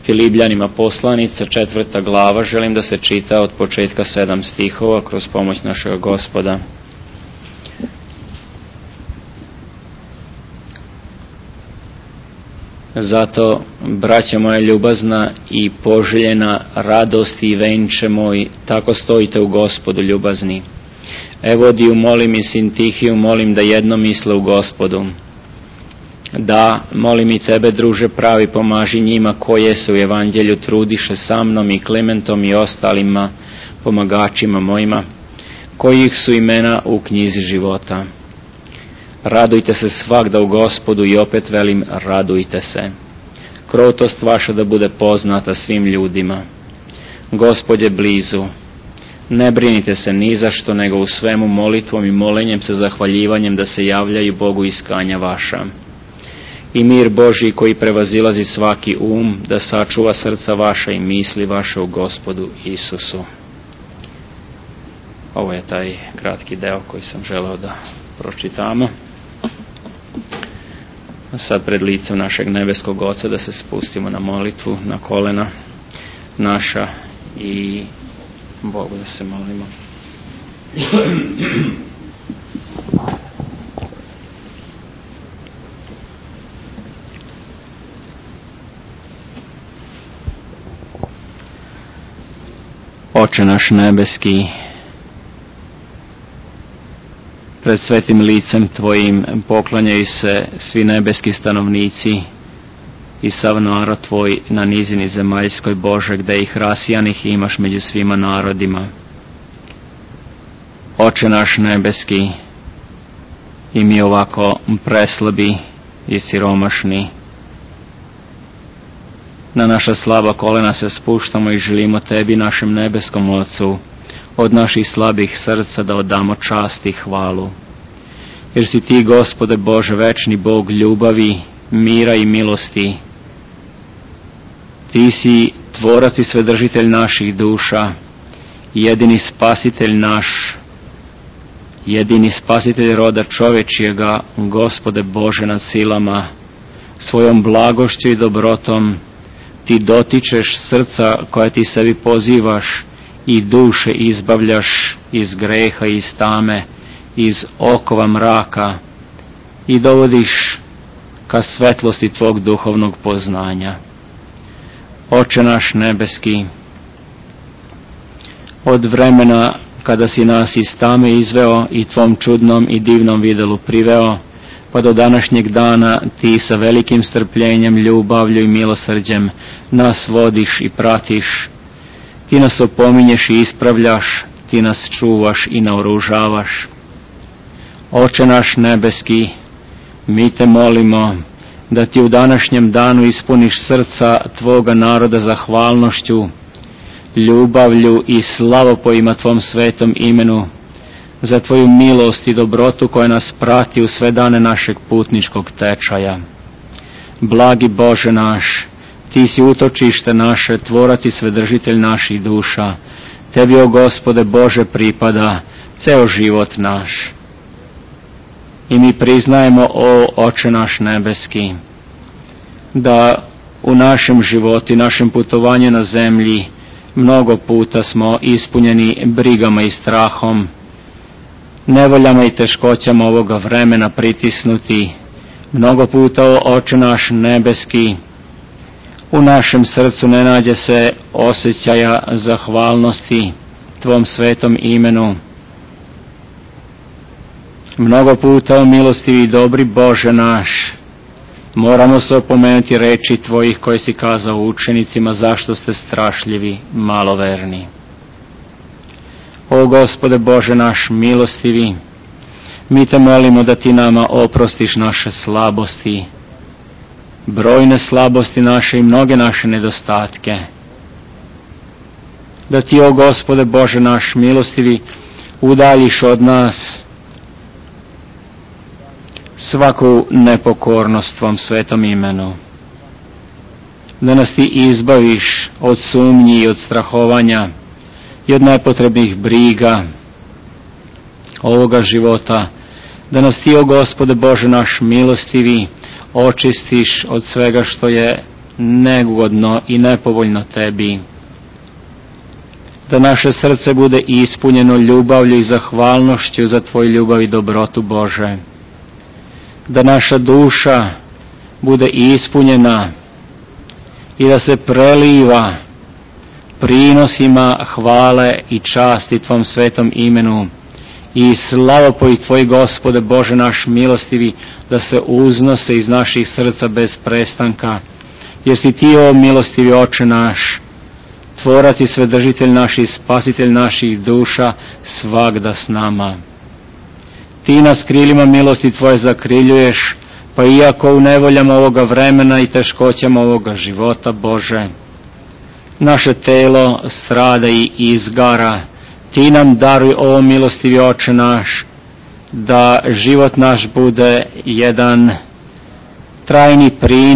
Filipljanima poslanica, 4. glava, želim da se čita od početka 7 stihova kroz pomoć našega Gospoda. Zato, braća moja ljubazna i poželjena, radosti i venče moj, tako stojite u Gospodu ljubazni. Evodiju molim i Sintihiju molim da jedno misle u Gospodu. Da, molim i tebe, druže pravi, pomaži njima koje se u evanđelju trudiše sa mnom i Klementom i ostalima pomagačima mojima, kojih su imena u knjizi života. Radujte se svagda u Gospodu i opet velim, radujte se. Krotost vaša da bude poznata svim ljudima. Gospod je blizu. Ne brinite se ni za što, nego u svemu molitvom i molenjem sa zahvaljivanjem da se javljaju Bogu iskanja vaša. I mir Božji koji prevazilazi svaki da sačuva srca vaša i misli vaše u Gospodu Isusu. Ovo je taj kratki deo koji sam želeo da pročitamo. Sad pred licem našeg nebeskog Oca da se spustimo na molitvu, na kolena naša i Bogu da se molimo. Oče naš nebeski, pred svetim licem Tvojim poklanjaju se svi nebeski stanovnici i sav narod Tvoj na nizini zemaljskoj, Bože, gde ih rasijanih imaš među svima narodima. Oče naš nebeski, i mi ovako preslabi i siromašni, na naša slaba kolena se spuštamo i želimo Tebi, našem nebeskom Ocu, od naših slabih srca da odamo čast i hvalu. Jer si Ti, Gospode Bože, večni Bog ljubavi, mira i milosti. Ti si tvorac i svedržitelj naših duša, jedini spasitelj naš, jedini spasitelj roda čovečijega, Gospode Bože nad silama, svojom blagošću i dobrotom Ti dotičeš srca koja Ti sebi pozivaš i duše izbavljaš iz greha i iz tame, iz okova mraka i dovodiš ka svetlosti Tvog duhovnog poznanja. Oče naš nebeski, od vremena kada si nas iz tame izveo i Tvom čudnom i divnom videlu priveo, pa do današnjeg dana Ti sa velikim strpljenjem, ljubavlju i milosrđem nas vodiš i pratiš. Ti nas opominješ i ispravljaš, Ti nas čuvaš i naoružavaš. Oče naš nebeski, mi Te molimo da Ti u današnjem danu ispuniš srca Tvoga naroda zahvalnošću, ljubavlju i slavopojima Tvom svetom imenu, za Tvoju milost i dobrotu koja nas prati u sve dane našeg putničkog tečaja. Blagi Bože naš, Ti si utočište naše, tvorac i svedržitelj naših duša. Tebi, o Gospode Bože, pripada ceo život naš. I mi priznajemo, o Oče naš nebeski, da u našem životu i našem putovanju na zemlji mnogo puta smo ispunjeni brigama i strahom, nevoljama i teškoćama ovoga vremena pritisnuti. Mnogo puta, o Oče naš nebeski, u našem srcu ne nađe se osjećaja zahvalnosti Tvom svetom imenu. Mnogo puta, o milostivi i dobri Bože naš, moramo se opomenuti reči Tvojih koje si kazao učenicima, zašto ste strašljivi, maloverni. O Gospode Bože naš milostivi, mi Te molimo da Ti nama oprostiš naše slabosti, brojne slabosti naše i mnoge naše nedostatke. Da Ti, o Gospode Bože naš milostivi, udaljiš od nas svaku nepokornost Tvom svetom imenu. Da nas Ti izbaviš od sumnji i od strahovanja i od nepotrebnih briga ovoga života. Da nas Ti, o Gospode Bože naš milostivi, očistiš od svega što je neugodno i nepovoljno tebi. Da naše srce bude ispunjeno ljubavlju i zahvalnošću za tvoju ljubav i dobrotu, Bože. Da naša duša bude ispunjena i da se preliva prinosima hvale i časti tvom svetom imenu i slavopoji tvoji, Gospode Bože naš milostivi, da se uznose iz naših srca bez prestanka, jer si ti, o milostivi Oče naš, tvorac i svedržitelj naš i spasitelj naših duša, svagda s nama. Ti nas krilima milosti tvoje zakriljuješ, pa iako u nevoljama ovoga vremena i teškoćama ovoga života, Bože, naše telo strada i izgara, ti nam daruj, o milostivi Oče naš, da život naš bude jedan trajni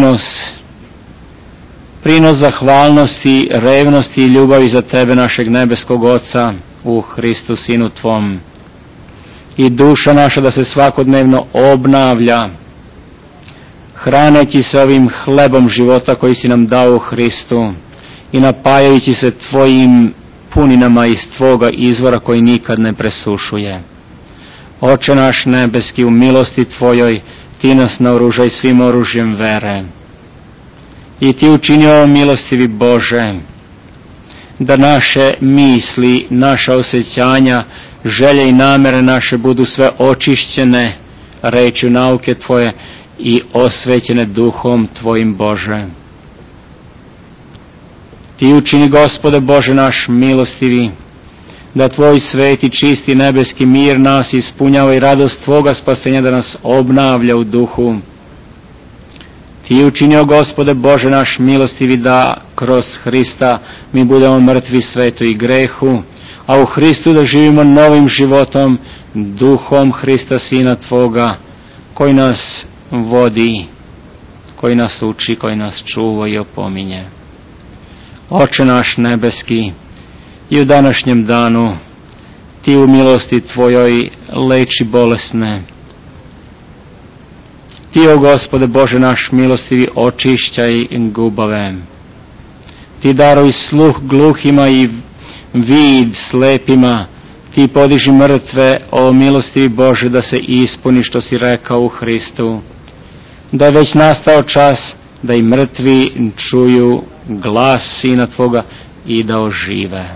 prinos zahvalnosti, revnosti i ljubavi za tebe, našeg nebeskog Oca, u Hristu Sinu tvom. I duša naša da se svakodnevno obnavlja, hraneći se ovim hlebom života koji si nam dao u Hristu i napajajući se tvojim puninama iz tvoga izvora koji nikad ne presušuje. Oče naš nebeski, u milosti tvojoj ti nas naoružaj svim oružjem vere. I ti učini ovo, milostivi Bože, da naše misli, naša osjećanja, želje i namere naše budu sve očišćene rečju nauke tvoje i osvećene duhom tvojim, Bože. Ti učini, Gospode Bože naš milostivi, da tvoj sveti, čisti nebeski mir nas ispunjava i radost tvoga spasenja da nas obnavlja u duhu. Ti učinio, Gospode Bože naš milostivi, da kroz Hrista mi budemo mrtvi svetu i grehu, a u Hristu da živimo novim životom, duhom Hrista Sina tvoga, koji nas vodi, koji nas uči, koji nas čuva i opominje. Oče naš nebeski, i u današnjem danu ti u milosti tvojoj leči bolesne. Ti, o Gospode Bože naš milostivi, očišćaj gubave. Ti daruj sluh gluhima i vid slepima. Ti podiži mrtve, o milostivi Bože, da se ispuni što si rekao u Hristu. Da je već nastao čas da i mrtvi čuju glas Sina tvoga i da ožive.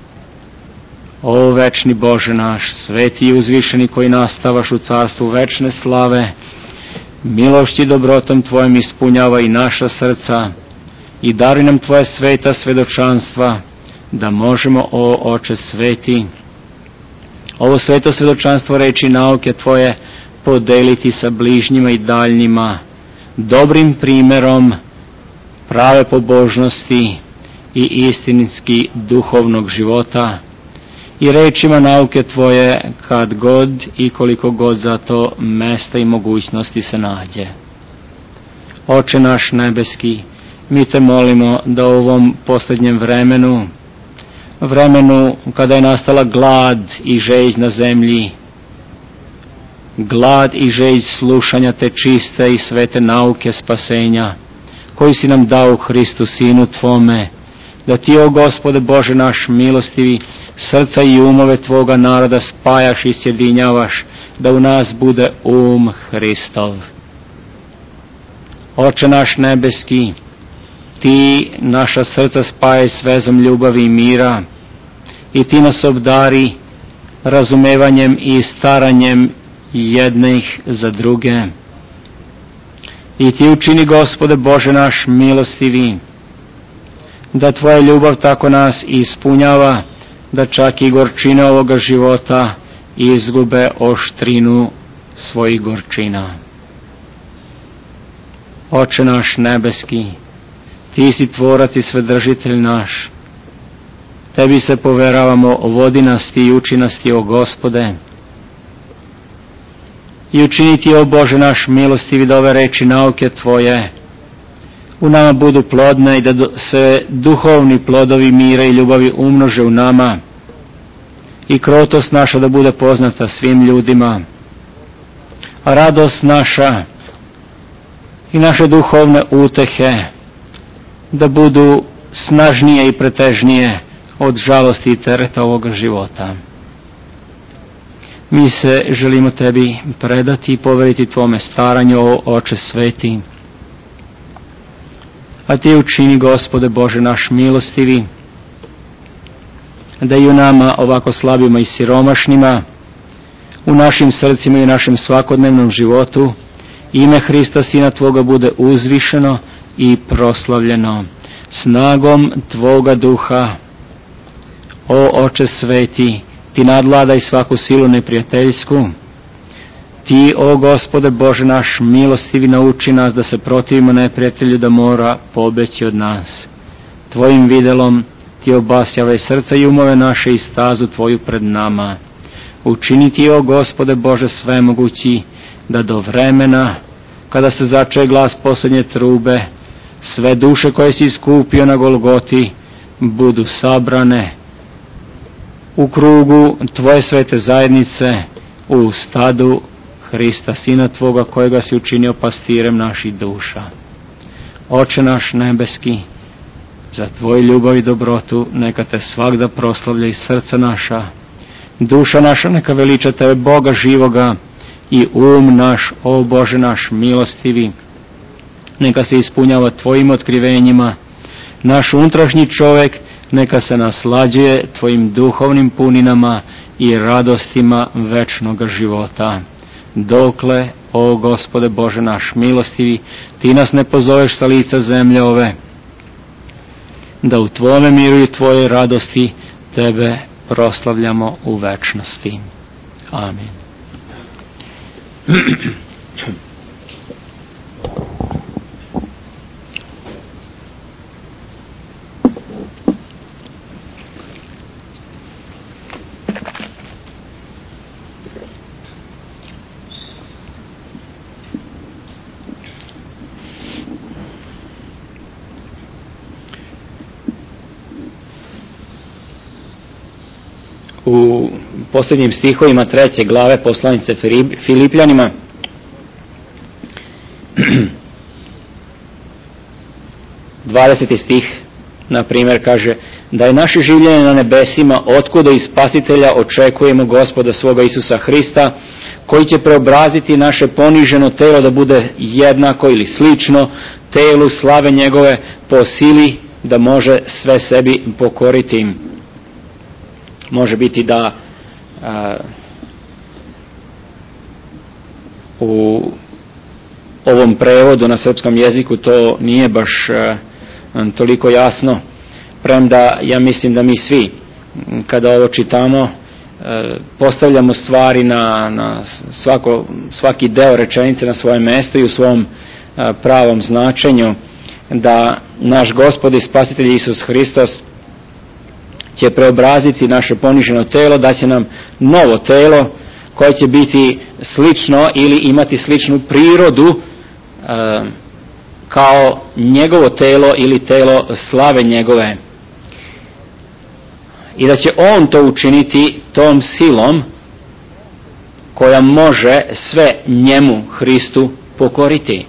O večni Bože naš, sveti i uzvišeni koji nastavaš u carstvu večne slave, milošću i dobrotom tvojom ispunjava i naša srca i daruj nam tvoje sveta svedočanstva, da možemo, o Oče sveti, ovo sveto svedočanstvo reči nauke tvoje podeliti sa bližnjima i daljnjima, dobrim primjerom prave pobožnosti i istinski duhovnog života i rečima nauke tvoje kad god i koliko god za to mesta i mogućnosti se nađe. Oče naš nebeski, mi te molimo da u ovom posljednjem vremenu kada je nastala glad i žeđ na zemlji, glad i žeđ slušanja te čiste i svete nauke spasenja, koji si nam dao u Hristu Sinu tvome, da ti, o Gospode Bože naš milostivi, srca i umove tvoga naroda spajaš i sjedinjavaš, da u nas bude Hristov. Oče naš nebeski, ti naša srca spajaj s vezom ljubavi i mira i ti nas obdari razumevanjem i staranjem jednih za druge. I ti učini, Gospode Bože naš milostivi, da tvoja ljubav tako nas ispunjava, da čak i gorčine ovoga života izgube oštrinu svojih gorčina. Oče naš nebeski, ti si tvorac i svedržitelj naš. Tebi se poveravamo, vodi nas ti i uči nas ti, o Gospode. I učini ti, o Bože naš milostivi, da ove reči nauke tvoje u nama budu plodne i da se duhovni plodovi mira i ljubavi umnože u nama i krotost naša da bude poznata svim ljudima, a radost naša i naše duhovne utehe da budu snažnije i pretežnije od žalosti i tereta ovoga života. Mi se želimo tebi predati i poveriti tvome staranju, o Oče sveti. A ti učini, Gospode Bože naš milostivi, da i u nama ovako slabima i siromašnima, u našim srcima i u našem svakodnevnom životu, ime Hrista Sina Tvoga bude uzvišeno i proslavljeno snagom Tvoga duha. O Oče sveti, ti nadvladaj svaku silu neprijateljsku. Ti, o Gospode Bože naš milostivi, nauči nas da se protivimo neprijatelju, da mora pobeći od nas. Tvojim videlom ti obasjavaj srca i umove naše i stazu Tvoju pred nama. Učini ti, o Gospode Bože svemogući, da do vremena, kada se začuje glas posljednje trube, sve duše koje si iskupio na Golgoti budu sabrane u krugu Tvoje svete zajednice, u stadu Hrista Sina Tvoga, kojega si učinio pastirem naših duša. Oče naš nebeski, za Tvoju ljubav i dobrotu neka te svagda proslavlja iz srca naša. Duša naša neka veliča Tebe, Boga živoga, i naš, o Bože naš milostivi, neka se ispunjava Tvojim otkrivenjima. Naš unutrašnji čovjek neka se naslađuje Tvojim duhovnim puninama i radostima večnoga života. Dokle, o Gospode Bože naš milostivi, Ti nas ne pozoveš sa lica zemlje ove, da u Tvome miru i Tvojoj radosti Tebe proslavljamo u večnosti. Amin. U posljednjim stihovima 3. glave poslanice Filipljanima (20. stih) na primjer kaže: da je naše življenje na nebesima, otkuda iz Spasitelja očekujemo Gospoda svoga Isusa Hrista, koji će preobraziti naše poniženo telo da bude jednako ili slično telu slave njegove, po sili da može sve sebi pokoriti. Može biti da u ovom prevodu na srpskom jeziku to nije baš toliko jasno, premda ja mislim da mi svi kada ovo čitamo postavljamo stvari na svaki deo rečenice na svoje mjesto i u svom pravom značenju, da naš Gospod i Spasitelj Isus Hristos će preobraziti naše poniženo telo, da će nam novo telo koje će biti slično ili imati sličnu prirodu kao njegovo telo ili telo slave njegove. I da će on to učiniti tom silom koja može sve njemu, Hristu, pokoriti.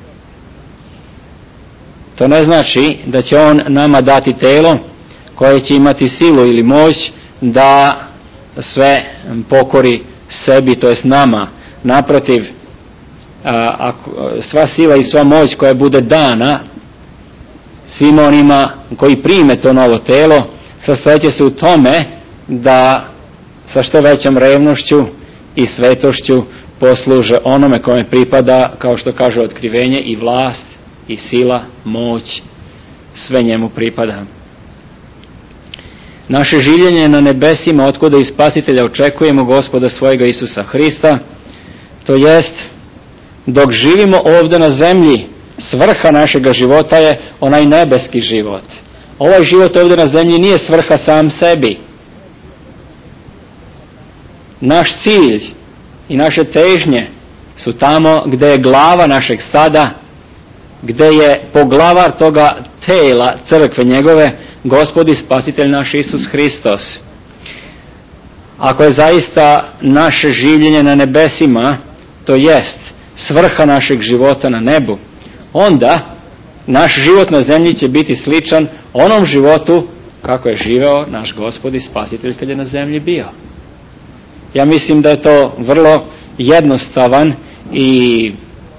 To ne znači da će on nama dati telo koje će imati silu ili moć da sve pokori sebi, to jest nama. Naprotiv, sva sila i sva moć koja bude dana svim onima koji prime to novo telo, sastojeće se u tome da sa što većom revnošću i svetošću posluže onome kome pripada, kao što kaže otkrivenje, i vlast, i sila, moć, sve njemu pripada. Naše življenje na nebesima, otkuda iz Spasitelja očekujemo Gospoda svojega Isusa Hrista, to jest, dok živimo ovdje na zemlji, svrha našega života je onaj nebeski život. Ovaj život ovdje na zemlji nije svrha sam sebi. Naš cilj i naše težnje su tamo gdje je glava našeg stada, gdje je poglavar toga tela crkve njegove, Gospod i Spasitelj naš Isus Hristos. Ako je zaista naše življenje na nebesima, to jest svrha našeg života na nebu, onda naš život na zemlji će biti sličan onom životu kako je živeo naš Gospod i Spasitelj kad je na zemlji bio. Ja mislim da je to vrlo jednostavan i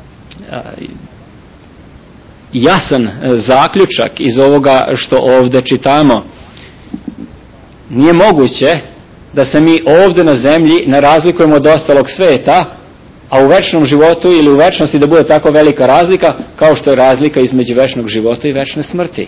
jasan zaključak iz ovoga što ovdje čitamo. Nije moguće da se mi ovdje na zemlji ne razlikujemo od ostalog sveta, a u večnom životu ili u večnosti da bude tako velika razlika kao što je razlika između večnog života i večne smrti.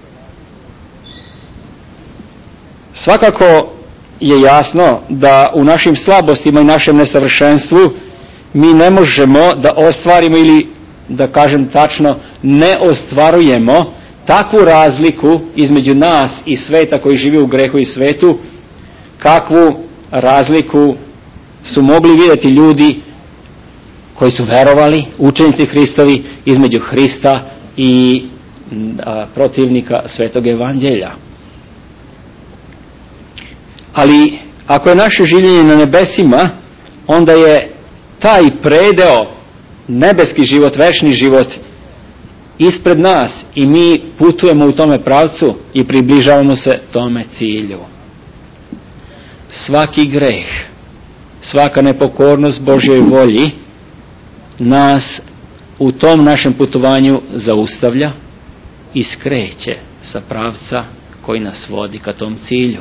Svakako je jasno da u našim slabostima i našem nesavršenstvu mi ne možemo da ostvarimo ili da kažem tačno ne ostvarujemo takvu razliku između nas i sveta koji živi u grehu i svetu, kakvu razliku su mogli vidjeti ljudi koji su verovali, učenici Hristovi, između Hrista i protivnika Svetog Evanđelja. Ali ako je naše življenje na nebesima, onda je taj predeo, nebeski život, večni život, ispred nas i mi putujemo u tome pravcu i približavamo se tome cilju. Svaki greh, svaka nepokornost Božjoj volji nas u tom našem putovanju zaustavlja i skreće sa pravca koji nas vodi ka tom cilju.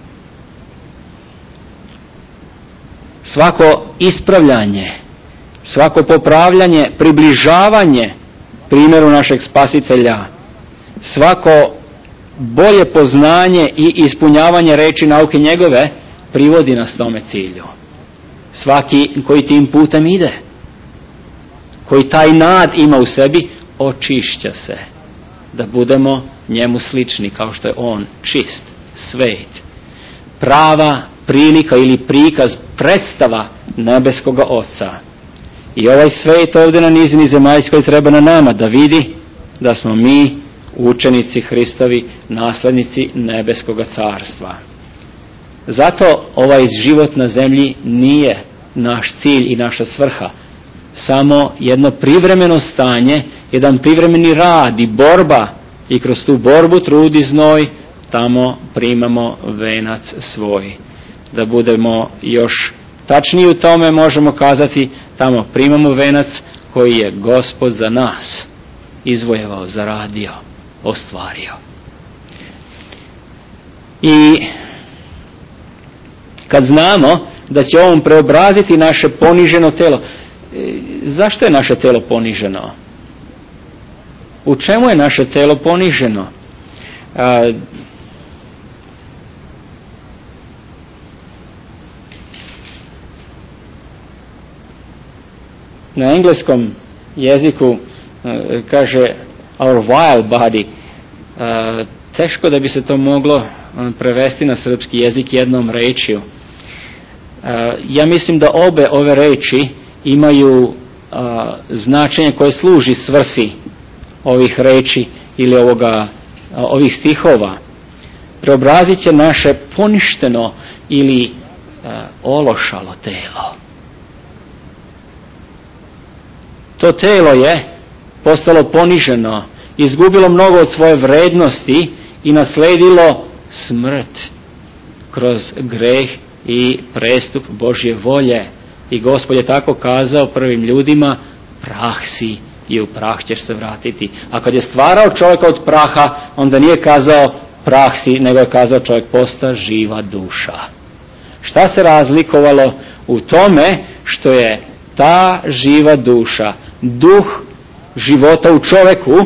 Svako ispravljanje, svako popravljanje, približavanje primjeru našeg Spasitelja, svako bolje poznanje i ispunjavanje reči nauke njegove privodi nas tome cilju. Svaki koji tim putem ide, koji taj nad ima u sebi, očišća se da budemo njemu slični kao što je on čist, svet, prava prilika ili prikaz, predstava nebeskoga Oca. I ovaj svet ovdje na nizini zemaljskoj treba na nama da vidi da smo mi učenici Hristovi, naslednici nebeskoga carstva. Zato ovaj život na zemlji nije naš cilj i naša svrha, samo jedno privremeno stanje, jedan privremeni rad i borba, i kroz tu borbu, trud i znoj tamo primamo venac svoj. Da budemo još tačniji u tome, možemo kazati, tamo primamo venac koji je Gospod za nas izvojevao, zaradio, ostvario. I kad znamo da će on preobraziti naše poniženo telo, zašto je naše telo poniženo? U čemu je naše telo poniženo? Na engleskom jeziku kaže our vile body. Teško da bi se to moglo prevesti na srpski jezik jednom rečju. Ja mislim da obe ove reči imaju značenje koje služi svrsi ovih reči ili ovih stihova. Preobrazit će naše poništeno ili ološalo telo. To telo je postalo poniženo, izgubilo mnogo od svoje vrednosti i nasledilo smrt kroz greh i prestup Božje volje. I Gospod je tako kazao prvim ljudima, prah si i u prah ćeš se vratiti. A kad je stvarao čovjeka od praha, onda nije kazao prah si, nego je kazao čovjek posta živa duša. Šta se razlikovalo u tome što je ta živa duša, duh života u čovjeku,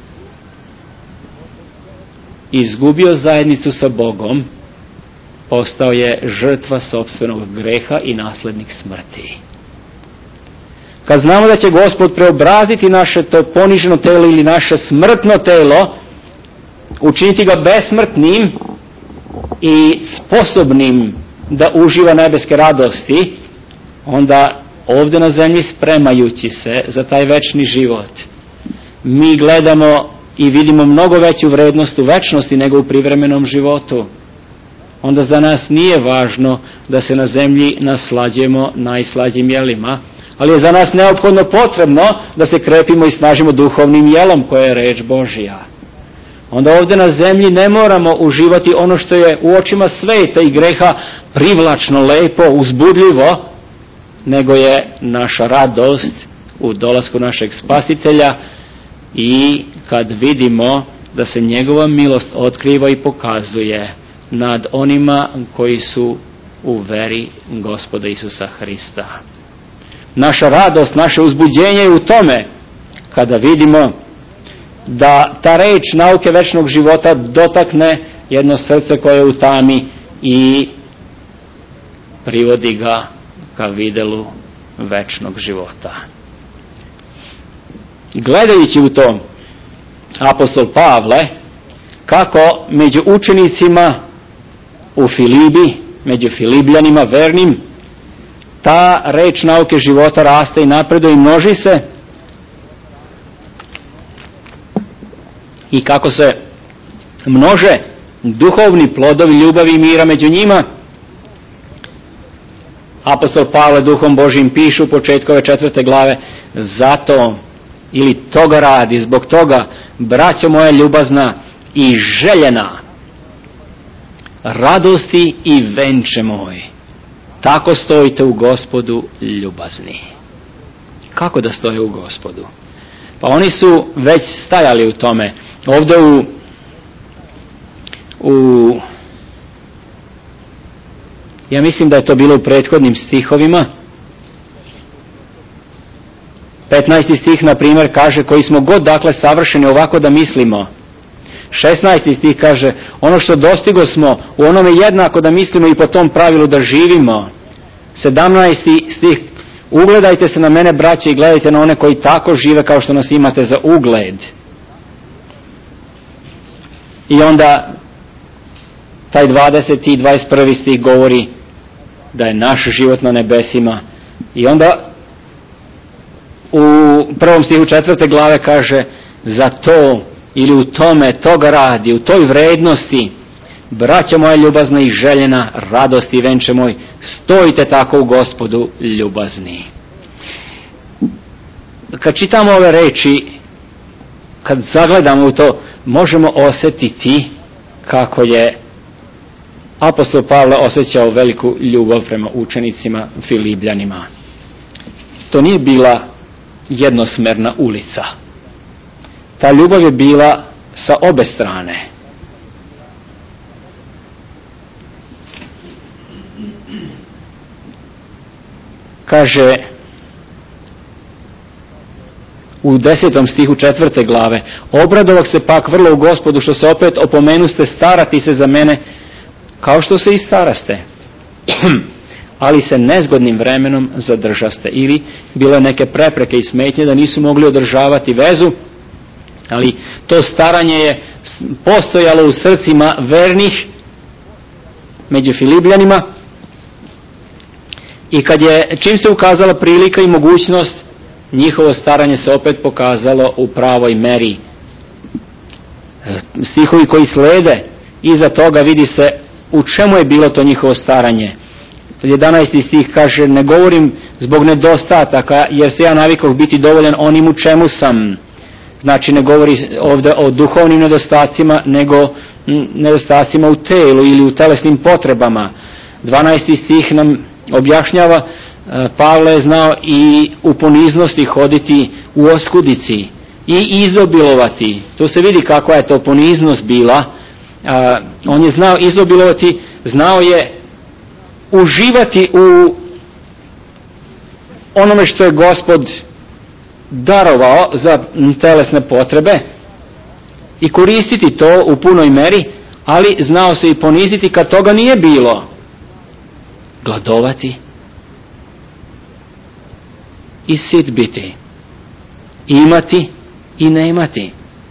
izgubio zajednicu sa Bogom, postao je žrtva sopstvenog greha i naslednik smrti. Kad znamo da će Gospod preobraziti naše to poniženo telo ili naše smrtno telo, učiniti ga besmrtnim i sposobnim da uživa nebeske radosti, onda ovdje na zemlji spremajući se za taj večni život, mi gledamo i vidimo mnogo veću vrednost u večnosti nego u privremenom životu. Onda za nas nije važno da se na zemlji naslađujemo najslađim jelima, ali je za nas neophodno potrebno da se krepimo i snažimo duhovnim jelom koje je reč Božja. Onda ovdje na zemlji ne moramo uživati ono što je u očima sveta i greha privlačno, lepo, uzbudljivo, nego je naša radost u dolasku našeg Spasitelja i kad vidimo da se njegova milost otkriva i pokazuje nad onima koji su u veri Gospoda Isusa Hrista. Naša radost, naše uzbuđenje je u tome kada vidimo da ta reč nauke večnog života dotakne jedno srce koje je u tami i privodi ga ka videlu večnog života. Gledajući u to, apostol Pavle, kako među učenicima u Filibi, među Filibljanima vernim, ta reč nauke života raste i napreduje i množi se, i kako se množe duhovni plodovi ljubavi i mira među njima. Apostol Pavle duhom Božjim piše u početku ove 4. glave: zato ili toga radi, zbog toga, braćo moja ljubazna i željena, radosti i venče moj, tako stojite u Gospodu ljubazni. Kako da stoje u Gospodu? Pa oni su već stajali u tome. Ovdje ja mislim da je to bilo u prethodnim stihovima. 15. stih, na primjer, kaže: koji smo god dakle savršeni ovako da mislimo. 16. stih kaže: ono što dostigo smo u onome jednako da mislimo i po tom pravilu da živimo. 17. stih: ugledajte se na mene, braće, i gledajte na one koji tako žive kao što nas imate za ugled. I onda taj 20. i 21. stih govori da je naš život na nebesima. I onda u 1. stihu 4. glave kaže: za to ili u tome, toga radi, u toj vrednosti, braćo moja ljubazna i željena, radosti i venče moj, stojite tako u Gospodu ljubazni. Kad čitamo ove reči, kad zagledamo u to, možemo osjetiti kako je apostol Pavle osjećao veliku ljubav prema učenicima Filibljanima. To nije bila jednosmerna ulica. Ta ljubav je bila sa obe strane. Kaže u 10. stihu 4. glave: obradovak se pak vrlo u Gospodu što se opet opomenuste starati se za mene kao što se i staraste. Ali se nezgodnim vremenom zadržaste. Ili bilo neke prepreke i smetnje da nisu mogli održavati vezu, ali to staranje je postojalo u srcima vernih među Filibljanima, i čim se ukazala prilika i mogućnost, njihovo staranje se opet pokazalo u pravoj meri. Stihovi koji slede iza toga vidi se u čemu je bilo to njihovo staranje. 11. stih kaže: ne govorim zbog nedostataka, jer se ja navikao biti dovoljan onim u čemu sam. Znači ne govori ovdje o duhovnim nedostacima, nego nedostacima u telu ili u telesnim potrebama. 12. stih nam objašnjava: Pavle je znao i u poniznosti hoditi u oskudici i izobilovati. Tu se vidi kakva je to poniznost bila. On je znao izobilovati, znao je uživati u onome što je Gospod darovao za telesne potrebe i koristiti to u punoj meri, ali znao se i poniziti kad toga nije bilo. Gladovati i sit biti, imati i ne imati.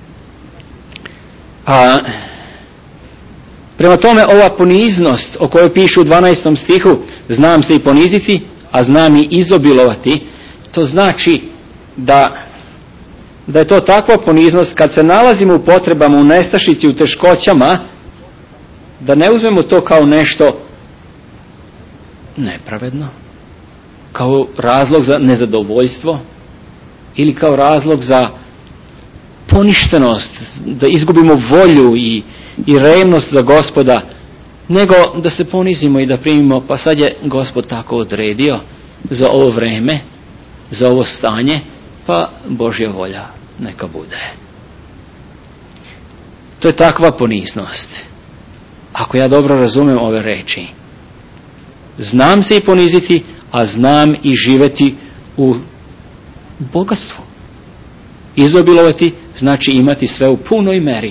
Prema tome, ova poniznost o kojoj pišu u 12. stihu, znam se i poniziti, a znam i izobilovati, to znači da je to takva poniznost kad se nalazimo u potrebama, u nestašici, u teškoćama, da ne uzmemo to kao nešto nepravedno, kao razlog za nezadovoljstvo ili kao razlog za poništenost, da izgubimo volju i revnost za Gospoda, nego da se ponizimo i da primimo, pa sad je Gospod tako odredio za ovo vreme, za ovo stanje, pa Božja volja neka bude. To je takva poniznost. Ako ja dobro razumem ove reči, znam se i poniziti, a znam i živeti u bogatstvu. Izobilovati znači imati sve u punoj meri.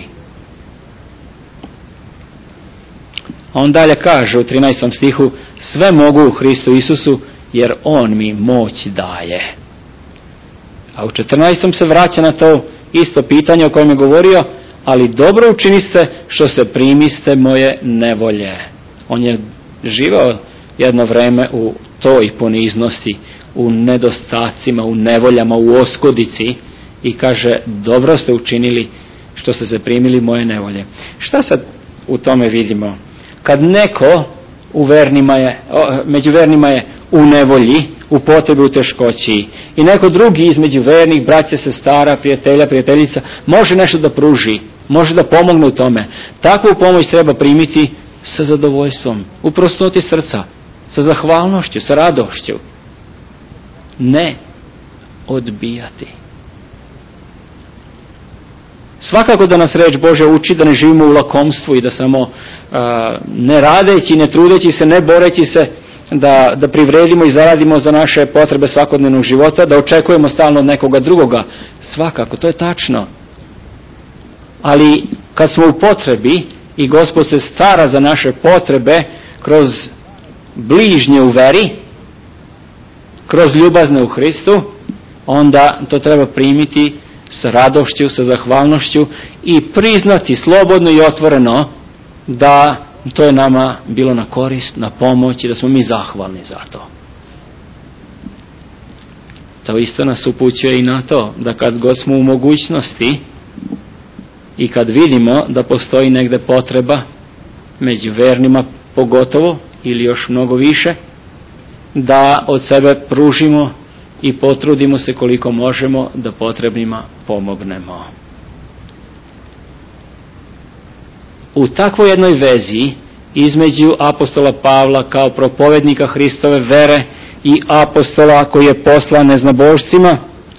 On dalje kaže u 13. stihu, sve mogu u Hristu Isusu, jer On mi moć daje. A u 14. se vraća na to isto pitanje o kojem je govorio, ali dobro učiniste što se primiste moje nevolje. On je živao jedno vreme u toj poniznosti, u nedostacima, u nevoljama, u oskodici i kaže, dobro ste učinili što ste se primili moje nevolje. Šta sad u tome vidimo? Kad neko među vernima je u nevolji, u potrebi, u teškoći i neko drugi između vernih, braća, sestara, prijatelja, prijateljica, može nešto da pruži, može da pomogne u tome. Takvu pomoć treba primiti sa zadovoljstvom, u prostoti srca, sa zahvalnošću, sa radošću. Ne odbijati. Svakako da nas reč Božja uči da ne živimo u lakomstvu i da samo ne radeći, ne trudeći se, ne boreći se da privredimo i zaradimo za naše potrebe svakodnevnog života, da očekujemo stalno od nekoga drugoga. Svakako, to je tačno. Ali kad smo u potrebi i Gospod se stara za naše potrebe kroz bližnje u veri, kroz ljubazne u Hristu, onda to treba primiti sa radošću, sa zahvalnošću i priznati slobodno i otvoreno da to je nama bilo na korist, na pomoć i da smo mi zahvalni za to. To isto nas upućuje i na to da kad god smo u mogućnosti i kad vidimo da postoji negde potreba među vernima pogotovo ili još mnogo više, da od sebe pružimo i potrudimo se koliko možemo da potrebnima pomognemo. U takvoj jednoj vezi između apostola Pavla kao propovednika Hristove vere i apostola koji je poslan neznabošcima,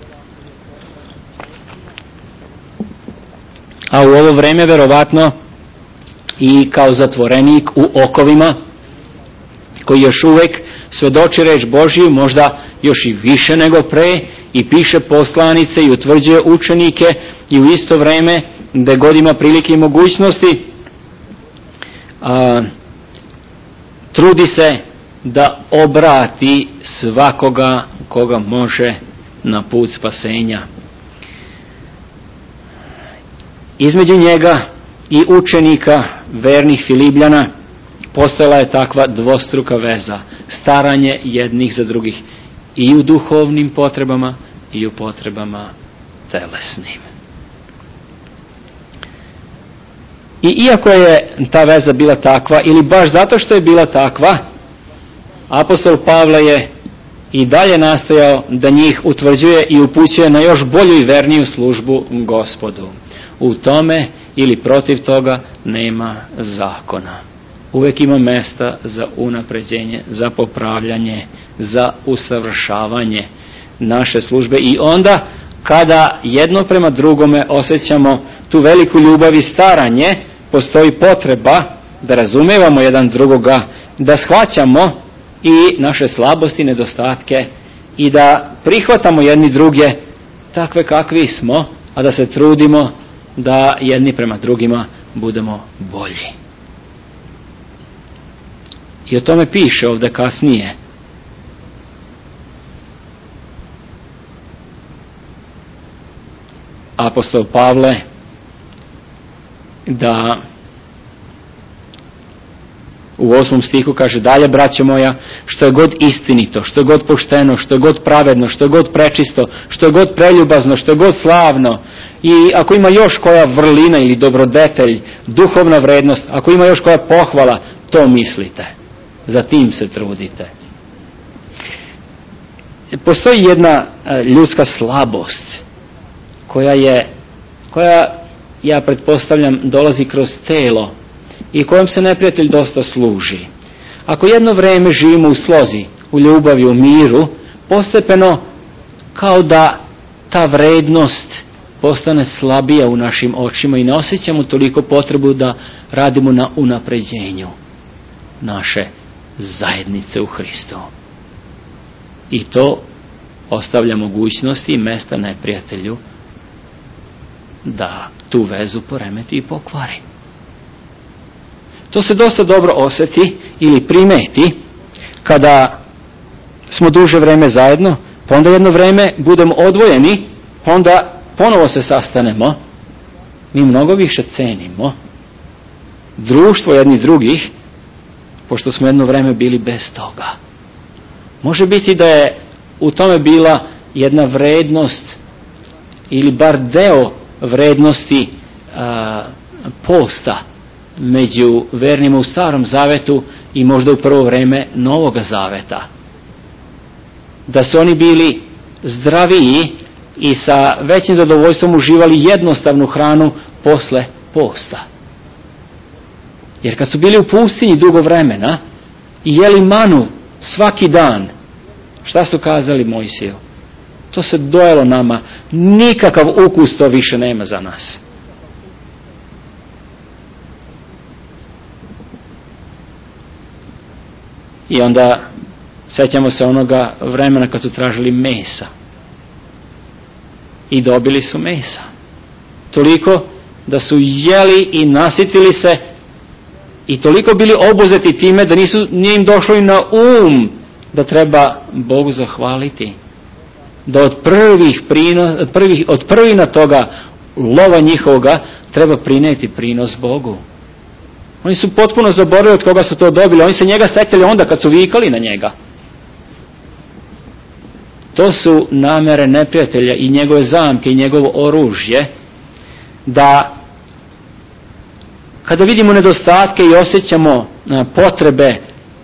a u ovo vreme verovatno i kao zatvorenik u okovima, koji još uvijek svedoči reč Božju, možda još i više nego pre, i piše poslanice i utvrđuje učenike i u isto vreme, gde god ima prilike i mogućnosti, trudi se da obrati svakoga koga može na put spasenja. Između njega i učenika vernih Filibljana postojala je takva dvostruka veza, staranje jednih za drugih i u duhovnim potrebama i u potrebama telesnim. I iako je ta veza bila takva, ili baš zato što je bila takva, apostol Pavle je i dalje nastojao da njih utvrđuje i upućuje na još bolju i verniju službu Gospodu. U tome ili protiv toga nema zakona. Uvijek ima mesta za unapređenje, za popravljanje, za usavršavanje naše službe. I onda kada jedno prema drugome osjećamo tu veliku ljubav i staranje, postoji potreba da razumijevamo jedan drugoga, da shvaćamo i naše slabosti, nedostatke i da prihvatamo jedni druge takve kakvi smo, a da se trudimo da jedni prema drugima budemo bolji. I o tome piše ovdje kasnije. Apostol Pavle da u 8. stihu kaže dalje, braćo moja, što je god istinito, što je god pošteno, što je god pravedno, što je god prečisto, što je god preljubazno, što je god slavno, i ako ima još koja vrlina ili dobrodetelj, duhovna vrednost, ako ima još koja pohvala, to mislite. Za tim se trudite. postoji jedna ljudska slabost koja ja pretpostavljam dolazi kroz telo i kojom se neprijatelj dosta služi. Ako jedno vrijeme živimo u slozi, u ljubavi, u miru, postepeno kao da ta vrednost postane slabija u našim očima i ne osjećamo toliko potrebu da radimo na unapređenju naše zajednice u Hristu. I to ostavlja mogućnosti i mesta neprijatelju da tu vezu poremeti i pokvari. To se dosta dobro osjeti ili primeti kada smo duže vreme zajedno, pa onda jedno vreme budemo odvojeni, pa onda ponovo se sastanemo. Mi mnogo više cenimo društvo jednih drugih, pošto smo jedno vreme bili bez toga. Može biti da je u tome bila jedna vrednost ili bar deo vrednosti posta među vernima u Starom Zavetu i možda u prvo vreme Novoga Zaveta. Da su oni bili zdraviji i sa većim zadovoljstvom uživali jednostavnu hranu posle posta. Jer kad su bili u pustinji dugo vremena i jeli manu svaki dan, šta su kazali Mojsiju? To se dojelo nama, nikakav ukus to više nema za nas. I onda sjećamo se onoga vremena kad su tražili mesa. I dobili su mesa. Toliko da su jeli i nasitili se i toliko bili obuzeti time da nije im došlo i na da treba Bogu zahvaliti. Da od prvina toga lova njihovoga treba prineti prinos Bogu. Oni su potpuno zaboravili od koga su to dobili. Oni se njega sjetili onda kad su vikali na njega. To su namere neprijatelja i njegove zamke i njegovo oružje, da kada vidimo nedostatke i osjećamo potrebe,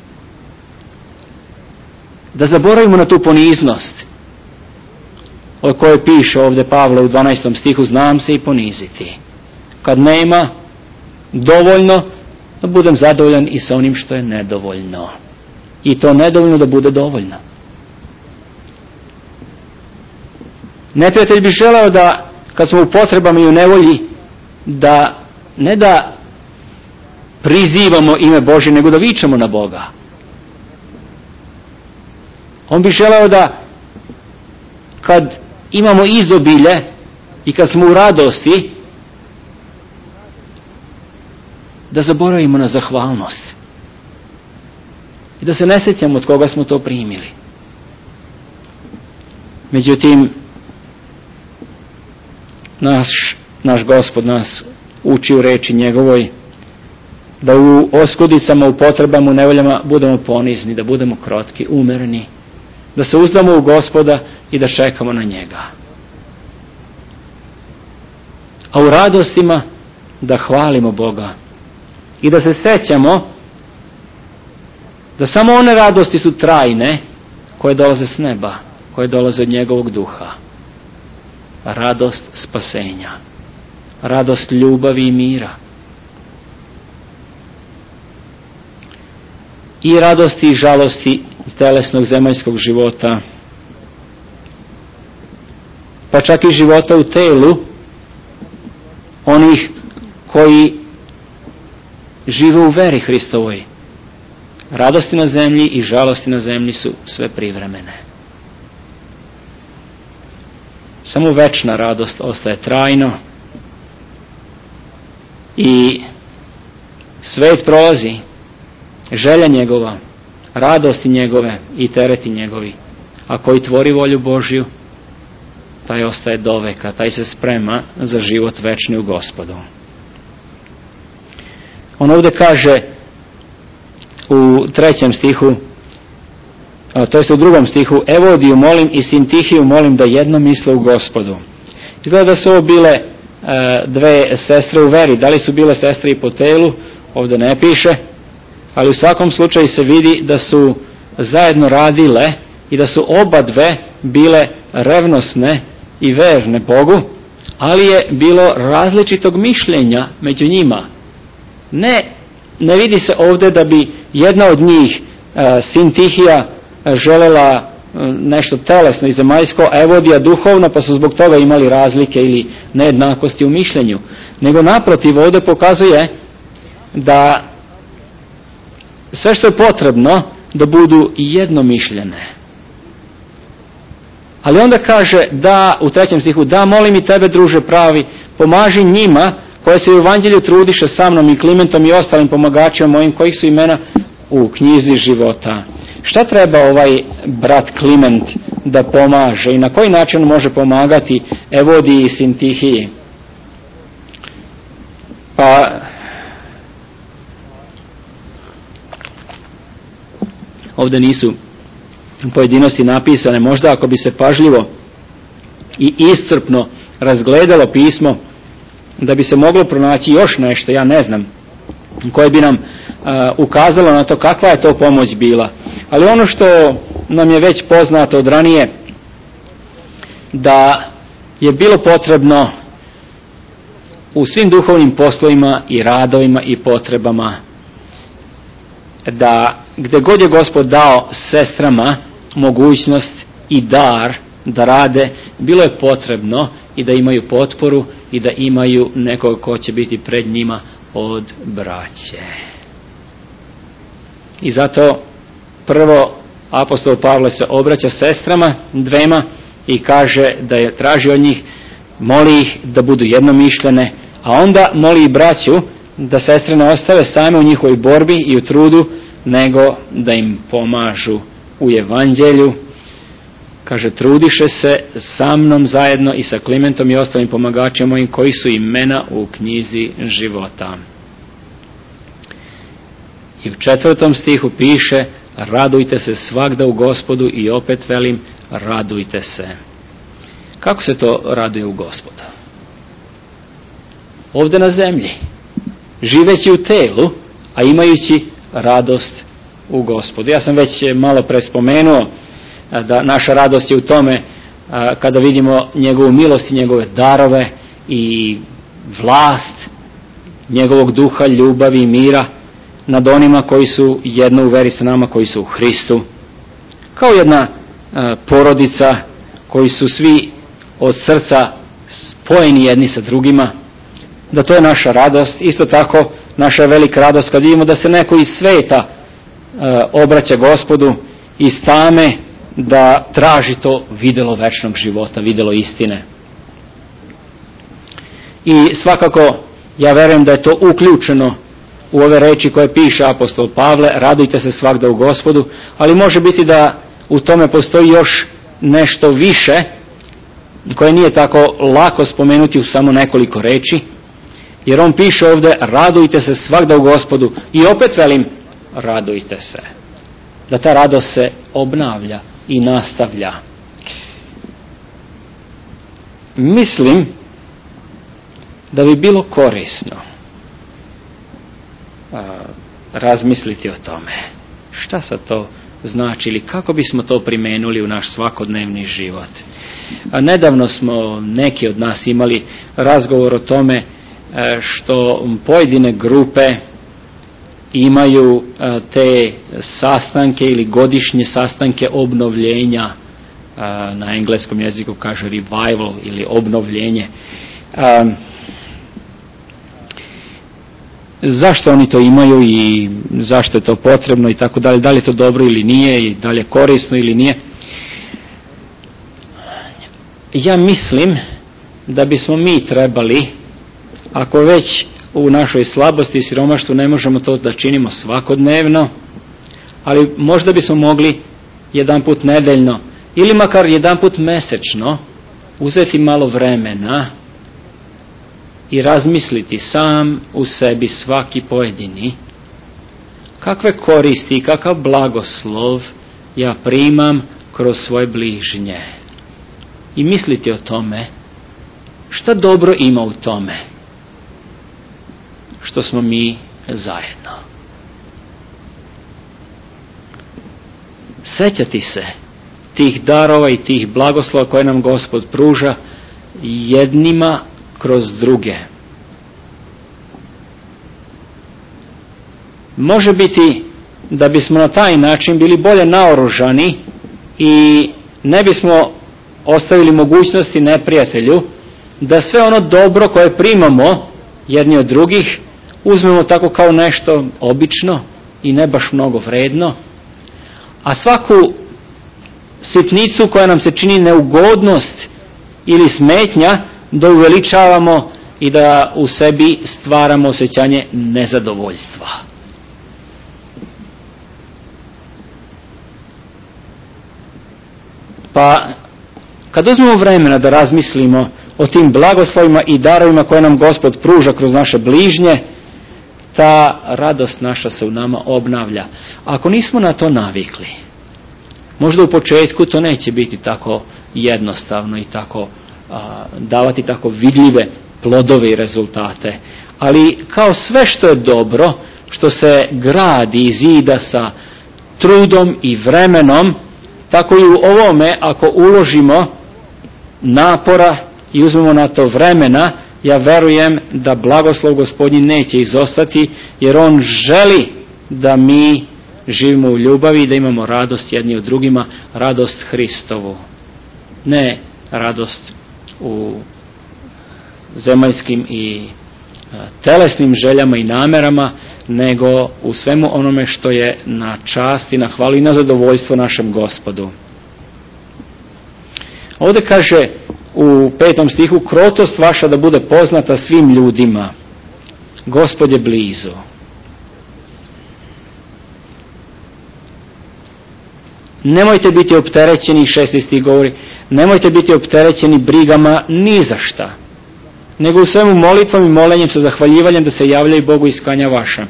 da zaboravimo na tu poniznost o kojoj piše ovdje Pavle u 12. stihu, znam se i poniziti. Kad nema dovoljno, da budem zadovoljan i sa onim što je nedovoljno. I to nedovoljno da bude dovoljno. Neprijatelj bi želeo da, kad smo u potrebama i u nevolji, da ne da prizivamo ime Božje, nego da vičemo na Boga. On bi želeo da, kad imamo izobilje i kad smo u radosti, da zaboravimo na zahvalnost i da se ne sjećamo od koga smo to primili. Međutim, naš Gospod nas uči u reči njegovoj da u oskudicama, u potrebama, u nevoljama budemo ponizni, da budemo krotki, umereni, da se uzdamo u Gospoda i da čekamo na njega. A u radostima da hvalimo Boga i da se sećamo da samo one radosti su trajne koje dolaze s neba, koje dolaze od njegovog duha. Radost spasenja, radost ljubavi i mira. I radosti i žalosti telesnog zemaljskog života, pa čak i života u telu onih koji žive u veri Hristovoj. Radosti na zemlji i žalosti na zemlji su sve privremene. Samo večna radost ostaje trajno i svet prolazi, želja njegova, radosti njegove i tereti njegovi, a koji tvori volju Božju, taj ostaje do veka, taj se sprema za život večni u Gospodu. On ovdje kaže u 3. stihu, to jest u 2. stihu, Evodiju molim i Sintihiju molim da jedno misle u Gospodu. Izgleda da su ovo bile dve sestre u veri. Da li su bile sestre i po telu, ovdje ne piše, ali u svakom slučaju se vidi da su zajedno radile i da su oba dve bile revnosne i verne Bogu, ali je bilo različitog mišljenja među njima. Ne vidi se ovdje da bi jedna od njih, Sintihija, želela nešto telesno i zemaljsko, a Evodija duhovno, pa su zbog toga imali razlike ili nejednakosti u mišljenju. Nego naprotiv, ovdje pokazuje da sve što je potrebno da budu jednomišljene. Ali onda kaže da, u 3. stihu, da, molim i tebe, druže pravi, pomaži njima koje se u evanđelju trudiše sa mnom i Klimentom i ostalim pomagačima mojim, kojih su imena u knjizi života. Šta treba ovaj brat Kliment da pomaže i na koji način može pomagati Evodiji i Sintihiji? Pa ovdje nisu pojedinosti napisane, možda ako bi se pažljivo i iscrpno razgledalo pismo, da bi se moglo pronaći još nešto, ja ne znam, koje bi nam ukazalo na to kakva je to pomoć bila. Ali ono što nam je već poznato od ranije, da je bilo potrebno u svim duhovnim poslovima i radovima i potrebama, da gdje god je Gospod dao sestrama mogućnost i dar da rade, bilo je potrebno i da imaju potporu i da imaju nekog ko će biti pred njima od braće. I zato prvo apostol Pavle se obraća sestrama dvema i kaže da je traži od njih, moli ih da budu jednomišljene, a onda moli i braću da sestre ne ostave same u njihovoj borbi i u trudu, nego da im pomažu u evanđelju. Kaže, trudiše se sa mnom zajedno i sa Klimentom i ostalim pomagačima mojim, koji su imena u knjizi života. I u 4. stihu piše, radujte se svagda u Gospodu, i opet velim, radujte se. Kako se to raduje u Gospodu? Ovdje na zemlji, živeći u telu, a imajući radost u Gospodu. Ja sam već malo pre spomenuo da naša radost je u tome kada vidimo njegovu milost i njegove darove i vlast njegovog duha, ljubavi i mira nad onima koji su jedno u veri sa nama, koji su u Hristu. Kao jedna porodica koji su svi od srca spojeni jedni sa drugima, da to je naša radost. Isto tako naša velika radost kad vidimo da se neko iz sveta obraća Gospodu iz tame da traži to vidjelo večnog života, vidjelo istine. I svakako ja verujem da je to uključeno u ove reči koje piše apostol Pavle, radujte se svagda u Gospodu, ali može biti da u tome postoji još nešto više koje nije tako lako spomenuti u samo nekoliko reči, jer on piše ovdje radujte se svagda u Gospodu, i opet velim radujte se. Da ta radost se obnavlja i nastavlja. Mislim da bi bilo korisno razmisliti o tome. Šta sad to znači ili kako bismo to primenuli u naš svakodnevni život? Nedavno smo neki od nas imali razgovor o tome što pojedine grupe imaju te sastanke ili godišnje sastanke obnovljenja, na engleskom jeziku kaže revival ili obnovljenje. Zašto oni to imaju i zašto je to potrebno i tako dalje, da li je to dobro ili nije i da li je korisno ili nije? Ja mislim da bismo mi trebali, ako već u našoj slabosti i siromaštvu ne možemo to da činimo svakodnevno, ali možda bismo mogli jedanput nedeljno ili makar jedanput mesečno uzeti malo vremena i razmisliti sam u sebi svaki pojedini kakve koristi i kakav blagoslov ja primam kroz svoje bližnje. I misliti o tome šta dobro ima u tome što smo mi zajedno. Sećati se tih darova i tih blagoslova koje nam Gospod pruža jednima kroz druge. Može biti da bismo na taj način bili bolje naoružani i ne bismo ostavili mogućnosti neprijatelju da sve ono dobro koje primamo jedni od drugih uzmemo tako kao nešto obično i ne baš mnogo vredno, a svaku sitnicu koja nam se čini neugodnost ili smetnja da uveličavamo i da u sebi stvaramo osjećanje nezadovoljstva. Pa kad uzmemo vremena da razmislimo o tim blagoslovima i darovima koje nam Gospod pruža kroz naše bližnje, ta radost naša se u nama obnavlja. Ako nismo na to navikli, možda u početku to neće biti tako jednostavno i tako davati tako vidljive plodove i rezultate. Ali kao sve što je dobro, što se gradi i zida sa trudom i vremenom, tako i u ovome, ako uložimo napora i uzmemo na to vremena, ja verujem da blagoslov Gospodnji neće izostati, jer On želi da mi živimo u ljubavi i da imamo radost jedni u drugima, radost Hristovu. Ne radost u zemaljskim i telesnim željama i namerama, nego u svemu onome što je na čast i na hvalu i na zadovoljstvo našem Gospodu. Ovdje kaže u 5. stihu, krotost vaša da bude poznata svim ljudima. Gospod je blizu. Nemojte biti opterećeni, 6. stih govori, nemojte biti opterećeni brigama ni za šta, nego u svemu molitvom i molenjem sa zahvaljivanjem da se javljaju Bogu iskanja vaša.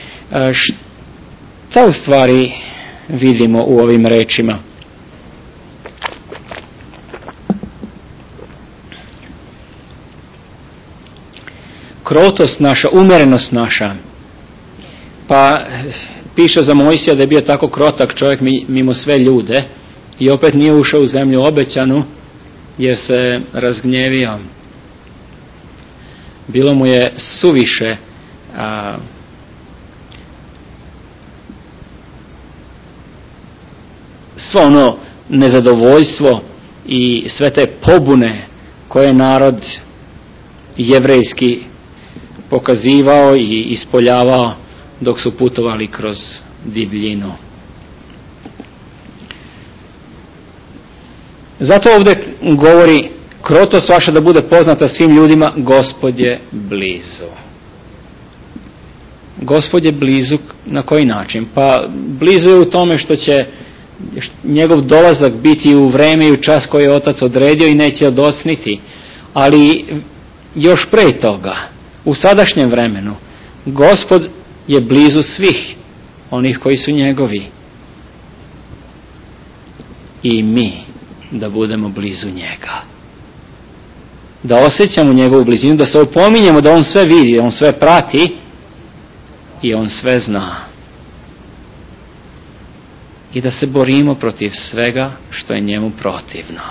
Šta u stvari vidimo u ovim rečima? Krotost naša, umjerenost naša. Pa piše za Mojsija da je bio tako krotak čovjek mimo sve ljude i opet nije ušao u zemlju obećanu jer se razgnjevio. Bilo mu je suviše svo ono nezadovoljstvo i sve te pobune koje je narod jevrejski pokazivao i ispoljavao dok su putovali kroz divljinu. Zato ovdje govori, krotost vaša da bude poznata svim ljudima, Gospod je blizu. Gospod je blizu na koji način? Pa blizu je u tome što će njegov dolazak biti u vreme i u čas koji je Otac odredio i neće odocniti. Ali još pre toga, u sadašnjem vremenu, Gospod je blizu svih onih koji su njegovi. I mi da budemo blizu njega. Da osjećamo njegovu blizinu, da se opominjemo da on sve vidi, on sve prati i on sve zna. I da se borimo protiv svega što je njemu protivno.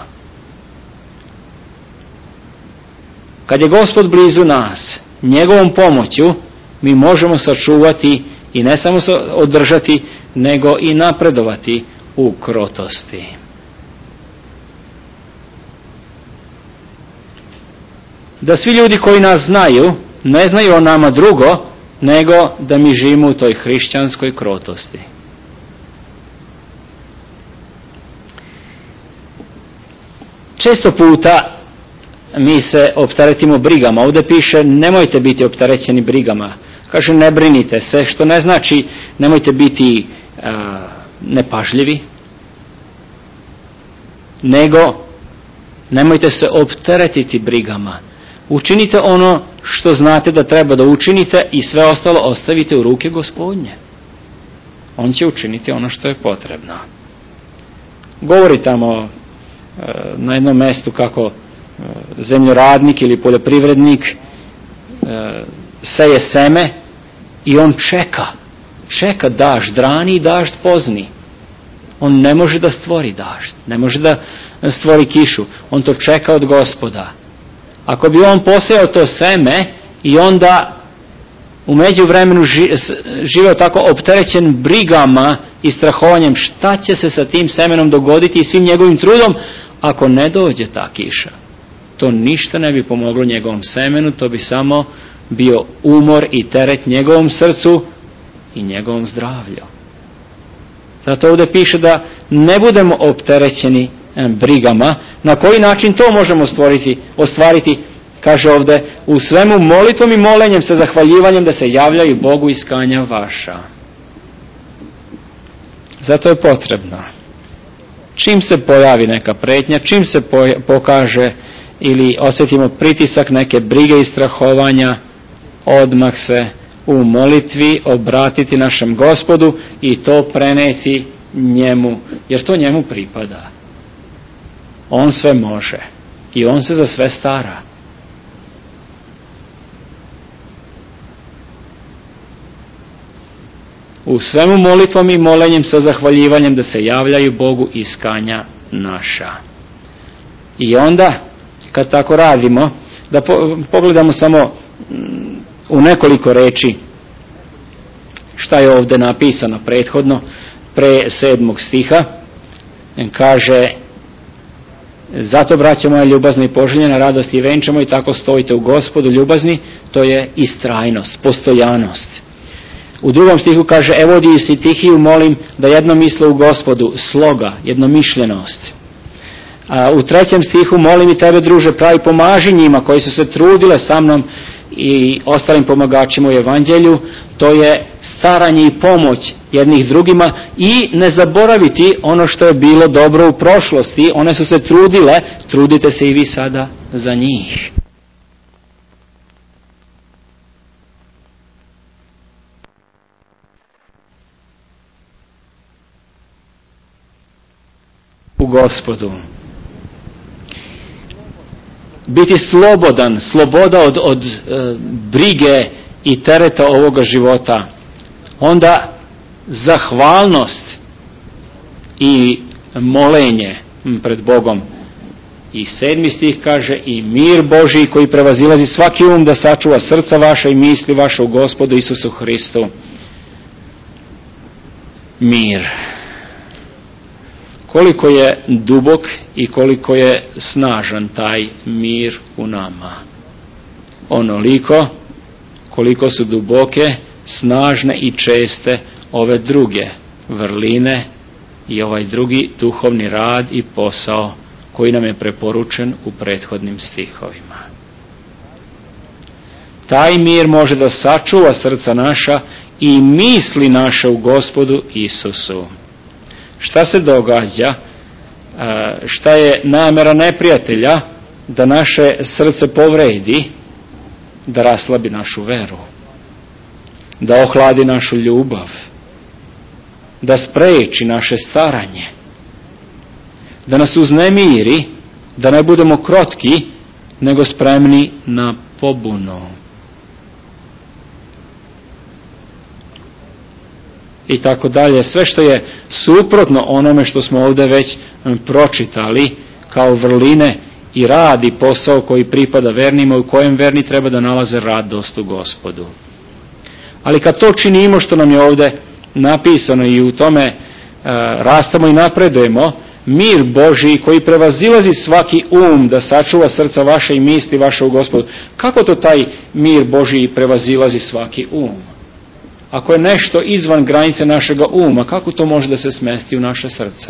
Kad je Gospod blizu nas, njegovom pomoću mi možemo sačuvati i ne samo održati, nego i napredovati u krotosti. Da svi ljudi koji nas znaju, ne znaju o nama drugo, nego da mi živimo u toj hrišćanskoj krotosti. Često puta mi se opteretimo brigama. Ovdje piše nemojte biti opterećeni brigama. Kaže ne brinite se, što ne znači nemojte biti nepažljivi, nego nemojte se opteretiti brigama. Učinite ono što znate da treba da učinite i sve ostalo ostavite u ruke Gospodnje. On će učiniti ono što je potrebno. Govori tamo na jednom mjestu kako zemljoradnik ili poljoprivrednik seje seme i on čeka dažd rani i dažd pozni. On ne može da stvori dažd, ne može da stvori kišu. On to čeka od Gospoda. Ako bi on posejao to seme i onda u međuvremenu živeo tako opterećen brigama i strahovanjem, šta će se sa tim semenom dogoditi i svim njegovim trudom ako ne dođe ta kiša? To ništa ne bi pomoglo njegovom semenu, to bi samo bio umor i teret njegovom srcu i njegovom zdravlju. Zato ovdje piše da ne budemo opterećeni brigama. Na koji način to možemo ostvariti? Kaže ovdje, u svemu molitvom i molenjem sa zahvaljivanjem da se javljaju Bogu iskanja vaša. Zato je potrebno. Čim se pojavi neka pretnja, čim se pokaže ili osjetimo pritisak neke brige i strahovanja, odmah se u molitvi obratiti našem Gospodu i to preneti njemu, jer to njemu pripada. On sve može i on se za sve stara. U svemu molitvom i molenjem sa zahvaljivanjem da se javljaju Bogu iskanja naša. I onda, kad tako radimo, da pogledamo samo u nekoliko reči šta je ovdje napisano prethodno, pre 7. stiha. Kaže, zato, braćo moja ljubazna i poželjena, radost i venčamo i tako stojite u Gospodu ljubazni, to je istrajnost, postojanost. U 2. stihu kaže, Evodi i Sintihiju molim da jedno misle u Gospodu, sloga, jednomišljenost. A u 3. stihu molim i tebe, druže, pravi pomaži njima koji su se trudile sa mnom i ostalim pomagačima u evanđelju, to je staranje i pomoć jednih drugima i ne zaboraviti ono što je bilo dobro u prošlosti. One su se trudile, trudite se i vi sada za njih. U Gospodu. Biti slobodan, sloboda od brige i tereta ovoga života. Onda zahvalnost i molenje pred Bogom. I 7. stih kaže, i mir Božiji koji prevazilazi svaki da sačuva srca vaša i misli vaše u Gospodu Isusu Hristu. Mir. Koliko je dubok i koliko je snažan taj mir u nama. Onoliko koliko su duboke, snažne i česte ove druge vrline i ovaj drugi duhovni rad i posao koji nam je preporučen u prethodnim stihovima. Taj mir može da sačuva srca naša i misli naše u Gospodu Isusu. Šta se događa? Šta je namera neprijatelja? Da naše srce povredi, da raslabi našu veru, da ohladi našu ljubav, da spreči naše staranje, da nas uznemiri, da ne budemo krotki, nego spremni na pobunu. I tako dalje. Sve što je suprotno onome što smo ovdje već pročitali kao vrline i rad i posao koji pripada vernima, u kojem verni treba da nalaze radost u Gospodu. Ali kad to činimo što nam je ovdje napisano i u tome rastamo i napredujemo, mir Božiji koji prevazilazi svaki da sačuva srca vaše i misli vaše u Gospodu. Kako to taj mir Božiji prevazilazi svaki Ako je nešto izvan granice našega kako to može da se smesti u naše srce?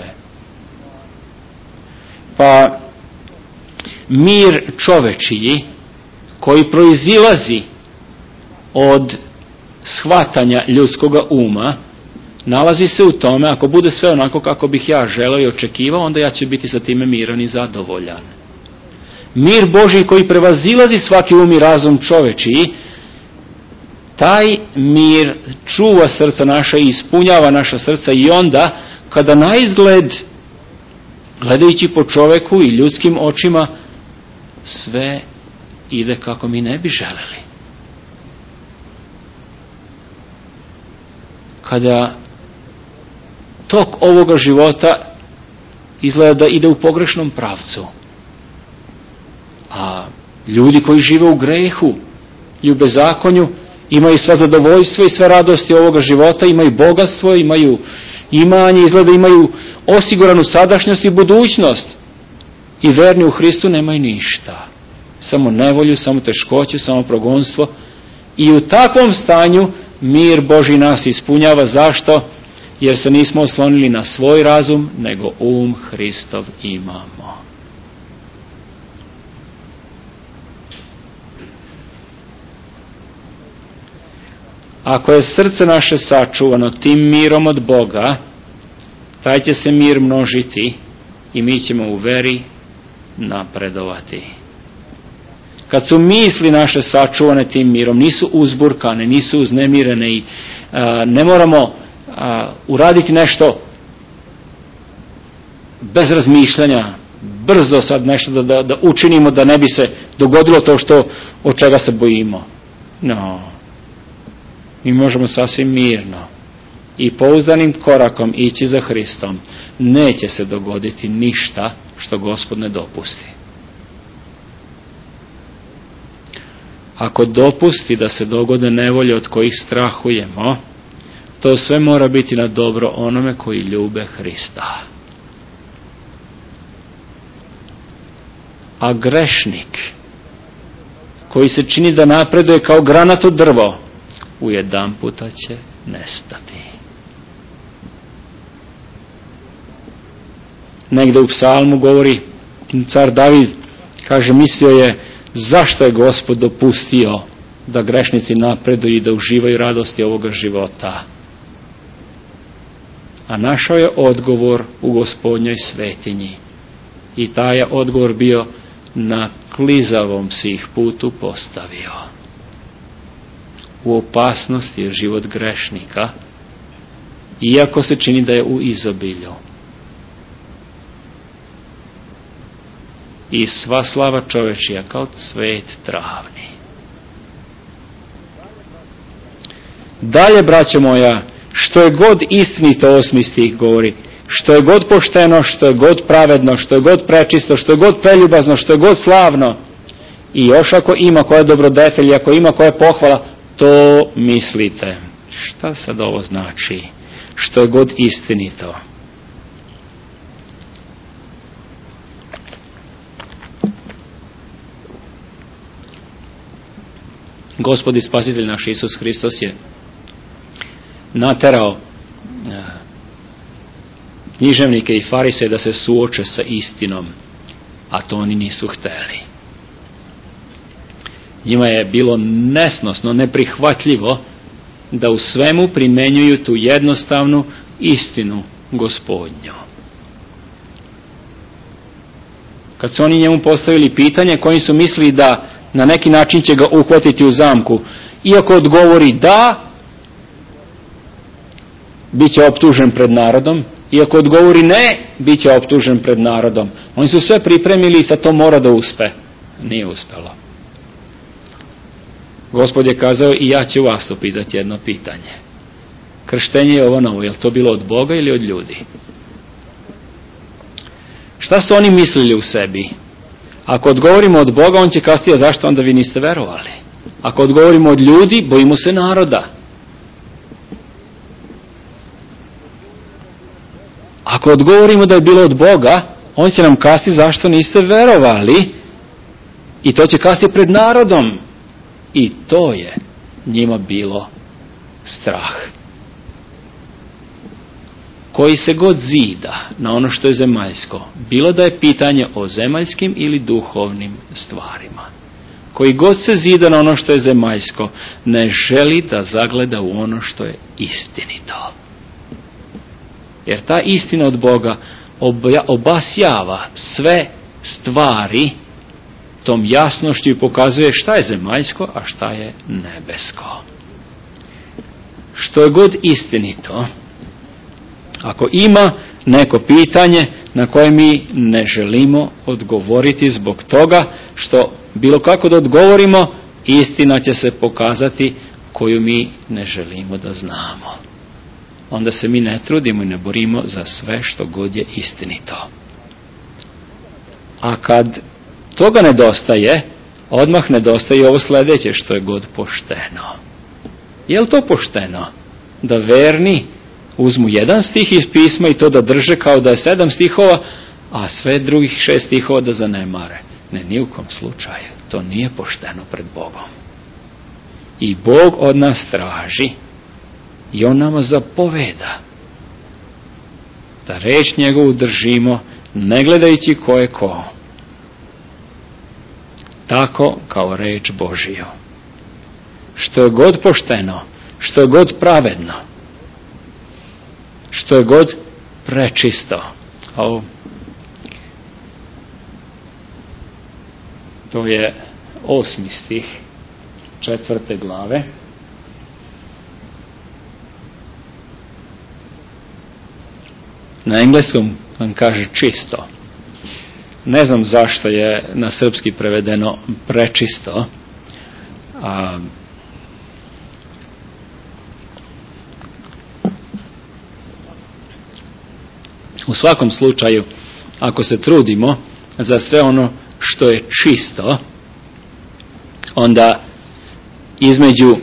Pa mir čovečiji koji proizilazi od shvatanja ljudskoga nalazi se u tome, ako bude sve onako kako bih ja želeo i očekivao, onda ja ću biti sa time miran i zadovoljan. Mir Božji koji prevazilazi svaki i razum čovečiji, taj mir čuva srca naša i ispunjava naša srca i onda kada na izgled, gledajući po čoveku i ljudskim očima, sve ide kako mi ne bi želeli. Kada tok ovoga života izgleda da ide u pogrešnom pravcu. A ljudi koji žive u grehu i u bezakonju imaju sva zadovoljstva i sve radosti ovoga života, imaju bogatstvo, imaju imanje, izgleda imaju osiguranu sadašnjost i budućnost. I verni u Hristu nemaju ništa. Samo nevolju, samo teškoću, samo progonstvo. I u takvom stanju mir Božji nas ispunjava. Zašto? Jer se nismo oslonili na svoj razum, nego Hristov imamo. Ako je srce naše sačuvano tim mirom od Boga, taj će se mir množiti i mi ćemo u veri napredovati. Kad su misli naše sačuvane tim mirom, nisu uzburkane, nisu uznemirene i ne moramo uraditi nešto bez razmišljanja, brzo sad nešto da učinimo da ne bi se dogodilo to od čega se bojimo. No. Mi možemo sasvim mirno i pouzdanim korakom ići za Hristom. Neće se dogoditi ništa što Gospod ne dopusti. Ako dopusti da se dogode nevolje od kojih strahujemo, to sve mora biti na dobro onome koji ljube Hrista. A grešnik koji se čini da napreduje kao granato drvo, ujedanputa će nestati. Negde u psalmu govori car David, kaže, mislio je zašto je Gospod dopustio da grešnici napreduju i da uživaju radosti ovoga života. A našao je odgovor u Gospodnjoj svetinji. I taj je odgovor bio: na klizavom si ih putu postavio. U opasnosti je život grešnika, iako se čini da je u izobilju. I sva slava čovečija kao cvet travni. Dalje, braćo moja, što je god istinito, 8. stih govori, što je god pošteno, što je god pravedno, što je god prečisto, što je god preljubazno, što je god slavno, i još ako ima koja dobrodetelj, ako ima koja pohvala, to mislite. Šta sad ovo znači? Što je god istinito. Gospod i Spasitelj naš Isus Hristos je naterao književnike i farise da se suoče sa istinom, a to oni nisu hteli. Njima je bilo nesnosno, neprihvatljivo da u svemu primenjuju tu jednostavnu istinu Gospodnju. Kad su oni njemu postavili pitanje, koji su mislili da na neki način će ga uhvatiti u zamku, iako odgovori da, bit će optužen pred narodom, iako odgovori ne, bit će optužen pred narodom. Oni su sve pripremili i sad to mora da uspe. Nije uspelo. Gospod je kazao, i ja ću vas upitati jedno pitanje. Krštenje je ovo novo, je li to bilo od Boga ili od ljudi? Šta su oni mislili u sebi? Ako odgovorimo od Boga, on će kazati, a zašto onda vi niste verovali? Ako odgovorimo od ljudi, bojimo se naroda. Ako odgovorimo da je bilo od Boga, on će nam kazati zašto niste verovali, i to će kazati pred narodom. I to je njima bilo strah. Koji se god zida na ono što je zemaljsko, bilo da je pitanje o zemaljskim ili duhovnim stvarima, koji god se zida na ono što je zemaljsko, ne želi da zagleda u ono što je istinito. Jer ta istina od Boga obasjava sve stvari tom jasnošću i pokazuje šta je zemaljsko, a šta je nebesko. Što je god istinito, ako ima neko pitanje na koje mi ne želimo odgovoriti zbog toga što bilo kako da odgovorimo, istina će se pokazati koju mi ne želimo da znamo. onda se mi ne trudimo i ne borimo za sve što god je istinito. A kad toga nedostaje, odmah nedostaje ovo sljedeće, što je god pošteno. Je li to pošteno? Da verni uzmu jedan stih iz pisma i to da drže kao da je 7 stihova, a sve drugih 6 stihova da zanemare. Ne, ni u kom slučaju. To nije pošteno pred Bogom. I Bog od nas traži i On nama zapoveda da reč njegovu držimo, ne gledajući ko je ko. Tako kao reč Božiju. Što je god pošteno, što je god pravedno, što je god prečisto. To je 8. stih 4. glave. Na engleskom vam kaže čisto. Ne znam zašto je na srpski prevedeno prečisto. U svakom slučaju, ako se trudimo za sve ono što je čisto, onda između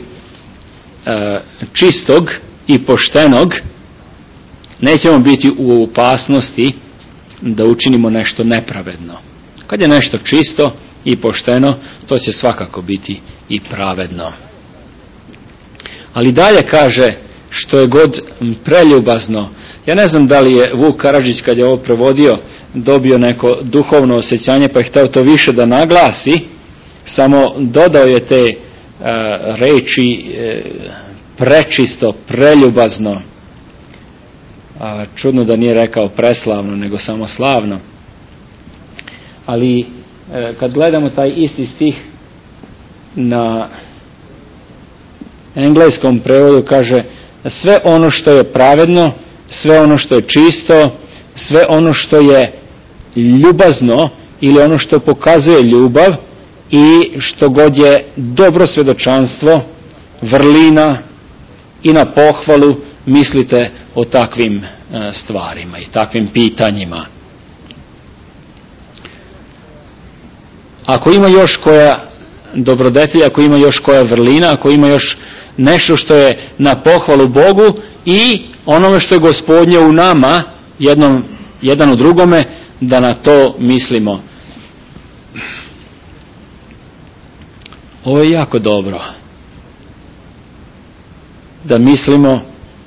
čistog i poštenog nećemo biti u opasnosti da učinimo nešto nepravedno. Kad je nešto čisto i pošteno, to će svakako biti i pravedno. Ali dalje kaže, što je god preljubazno. Ja ne znam da li je Vuk Karadžić, kad je ovo prevodio, dobio neko duhovno osjećanje pa je htio to više da naglasi, samo dodao je te reči prečisto, preljubazno. Čudno da nije rekao preslavno, nego samo slavno. Ali kad gledamo taj isti stih na engleskom prevodu, kaže sve ono što je pravedno, sve ono što je čisto, sve ono što je ljubazno ili ono što pokazuje ljubav i što god je dobro svjedočanstvo, vrlina i na pohvalu, mislite o takvim stvarima i takvim pitanjima. Ako ima još koja dobrodetelja, ako ima još koja vrlina, ako ima još nešto što je na pohvalu Bogu i onome što je Gospodnje u nama, jedan u drugome, da na to mislimo. Ovo je jako dobro. Da mislimo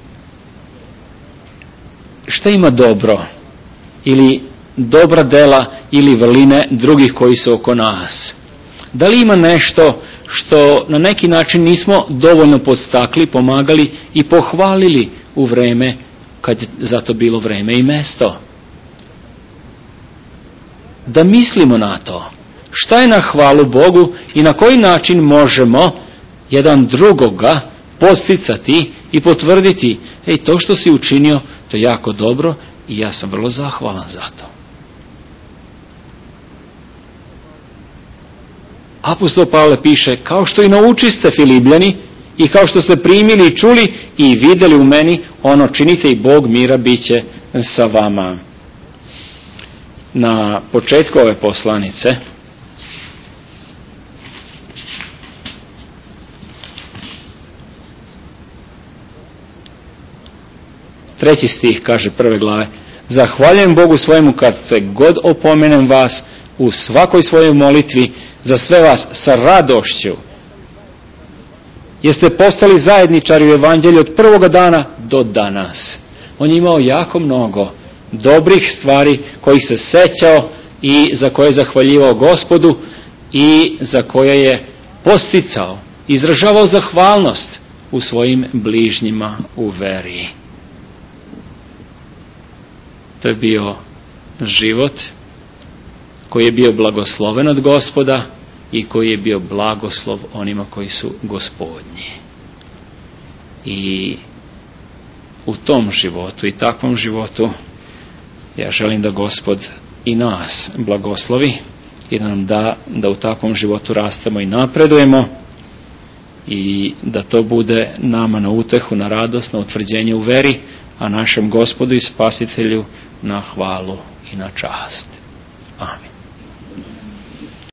šta ima dobro ili dobra dela ili vrline drugih koji su oko nas. Da li ima nešto što na neki način nismo dovoljno podstakli, pomagali i pohvalili u vreme kad je za to bilo vreme i mesto? Da mislimo na to. Šta je na hvalu Bogu i na koji način možemo jedan drugoga posticati i potvrditi, to što si učinio, to je jako dobro i ja sam vrlo zahvalan za to. Apostol Pavle piše, kao što i naučiste Filibljani i kao što ste primili i čuli i vidjeli u meni, ono činite i Bog mira bit će sa vama. Na početku ove poslanice treći stih kaže 1. glave: Zahvaljujem Bogu svojemu kad se god opomenem vas u svakoj svojoj molitvi za sve vas sa radošću. Jeste postali zajedničari u evanđelju od prvoga dana do danas. On je imao jako mnogo dobrih stvari kojih se sećao i za koje je zahvaljivao Gospodu i za koje je posticao, izražavao zahvalnost u svojim bližnjima u veri. To je bio život koji je bio blagosloven od Gospoda i koji je bio blagoslov onima koji su Gospodnji. I u tom životu i takvom životu ja želim da Gospod i nas blagoslovi i da nam da u takvom životu rastemo i napredujemo i da to bude nama na utehu, na radost, na utvrđenje u veri, a našem Gospodu i Spasitelju na hvalu i na čast. Amin.